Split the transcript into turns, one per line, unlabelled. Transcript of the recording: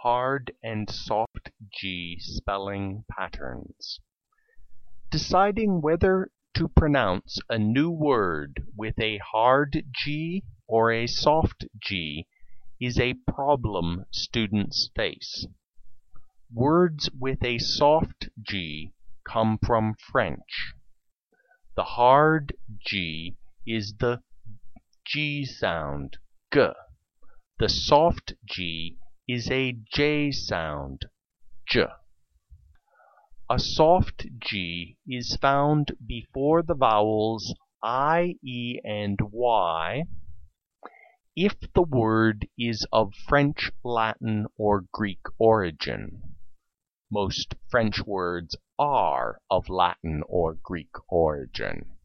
hard and soft G spelling patterns. Deciding whether to pronounce a new word with a hard G or a soft G is a problem students face. Words with a soft G come from French. The hard G is the G sound, G. The soft G is a J sound, J. A soft G is found before the vowels I, E, and Y if the word is of French, Latin, or Greek origin. Most French words are of Latin or Greek origin.